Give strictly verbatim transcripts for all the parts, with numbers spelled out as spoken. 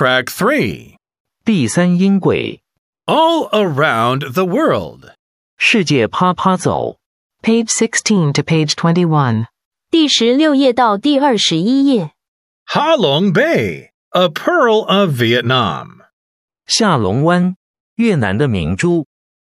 Track three. 第三音轨 All around the world. 世界啪啪走 Page sixteen to page twenty-one. 第十六页到第二十一页。 Ha Long Bay, a pearl of Vietnam. 下龙湾越南的明珠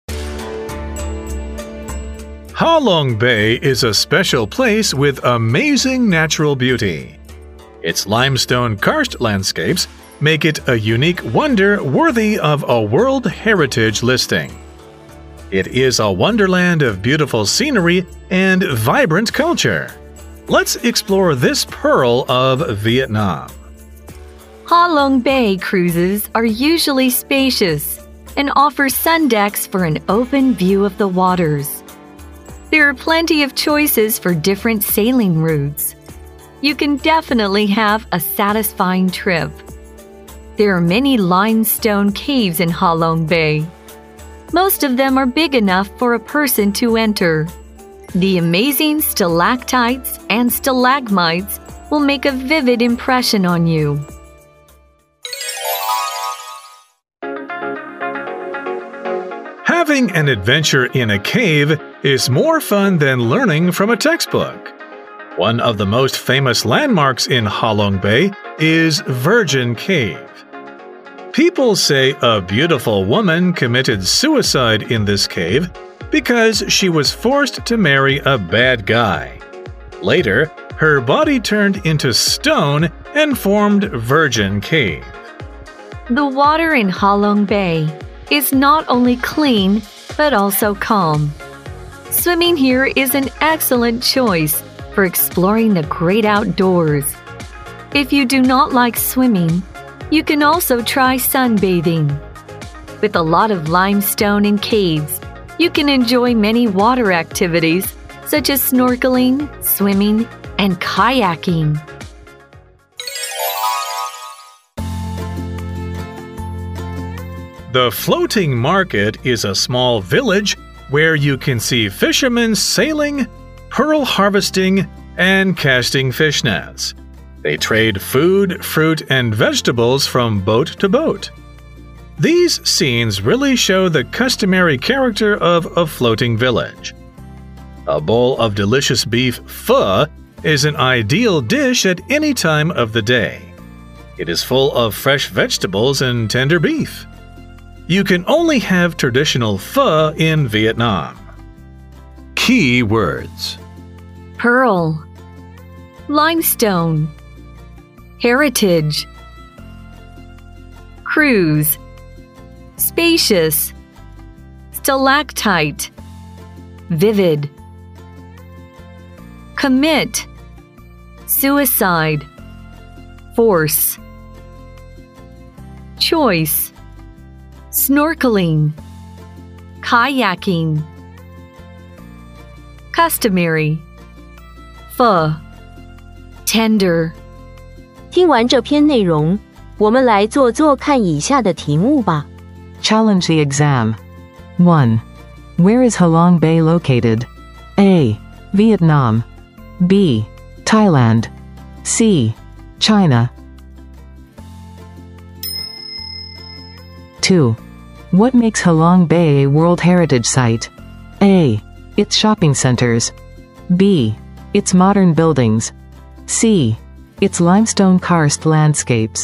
Ha Long Bay is a special place with amazing natural beauty. Its limestone karst landscapes make it a unique wonder worthy of a World Heritage listing. It is a wonderland of beautiful scenery and vibrant culture. Let's explore this pearl of Vietnam. Ha Long Bay cruises are usually spacious and offer sun decks for an open view of the waters. There are plenty of choices for different sailing routes. You can definitely have a satisfying trip. There are many limestone caves in Ha Long Bay. Most of them are big enough for a person to enter. The amazing stalactites and stalagmites will make a vivid impression on you. Having an adventure in a cave is more fun than learning from a textbook. One of the most famous landmarks in Ha Long Bay is Virgin Cave. People say a beautiful woman committed suicide in this cave because she was forced to marry a bad guy. Later, her body turned into stone and formed Virgin Cave. The water in Ha Long Bay is not only clean, but also calm. Swimming here is an excellent choice for exploring the great outdoors. If you do not like swimming, you can also try sunbathing. With a lot of limestone and caves, you can enjoy many water activities such as snorkeling, swimming, and kayaking. The Floating Market is a small village where you can see fishermen sailing, pearl harvesting, and casting fish nets. They trade food, fruit, and vegetables from boat to boat. These scenes really show the customary character of a floating village. A bowl of delicious beef pho is an ideal dish at any time of the day. It is full of fresh vegetables and tender beef. You can only have traditional pho in Vietnam. Key words: Pearl, limestone, heritage, cruise, spacious, stalactite, vivid, commit, suicide, force, choice, snorkeling, kayaking, customary, pho, tender. 听完这篇内容，我们来做做看以下的题目吧。 Challenge the exam. one. Where is Ha Long Bay located? A. Vietnam. B. Thailand. C. China. two. What makes Ha Long Bay a World Heritage Site? A. Its shopping centers. B. Its modern buildings. C. Its limestone karst landscapes.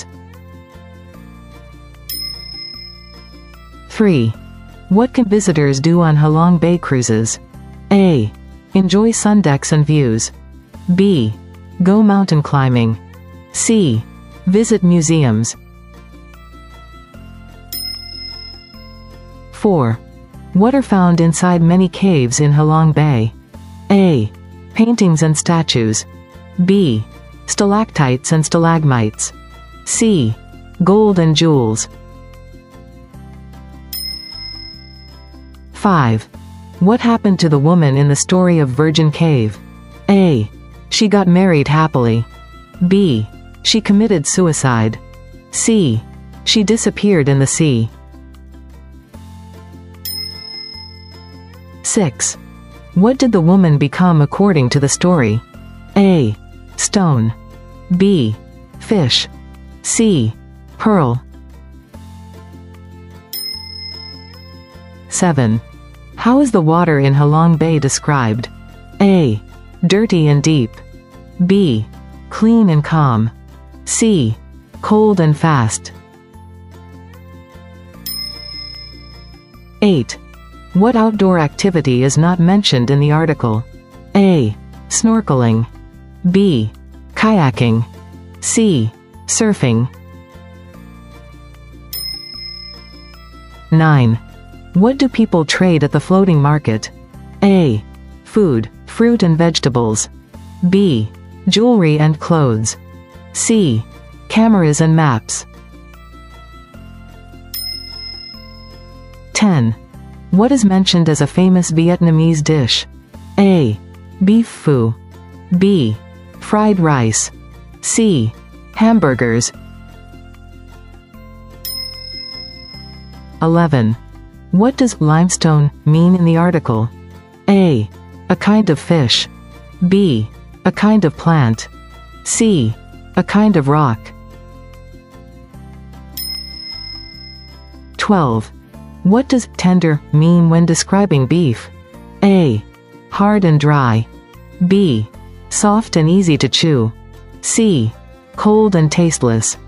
three. What can visitors do on Ha Long Bay cruises? A. Enjoy sun decks and views. B. Go mountain climbing. C. Visit museums. four. What are found inside many caves in Ha Long Bay? A. Paintings and statues. B. Stalactites and stalagmites. C. Gold and jewels. five. What happened to the woman in the story of Virgin Cave? A. She got married happily. B. She committed suicide. C. She disappeared in the sea. six. What did the woman become according to the story? A. Stone. B. Fish. C. Pearl. seven. How is the water in Halong Bay described? A. Dirty and deep. B. Clean and calm. C. Cold and fast. eight. What outdoor activity is not mentioned in the article? A. Snorkeling. B. Kayaking. C. Surfing. nine. What do people trade at the floating market? A. Food, fruit and vegetables. B. Jewelry and clothes. C. Cameras and maps. ten. What is mentioned as a famous Vietnamese dish? A. Beef pho. B. Fried rice. C. Hamburgers. eleven. What does limestone mean in the article? A. A kind of fish. B. A kind of plant. C. A kind of rock. twelve. What does tender mean when describing beef? A. Hard and dry. B. Soft and easy to chew. C. Cold and tasteless.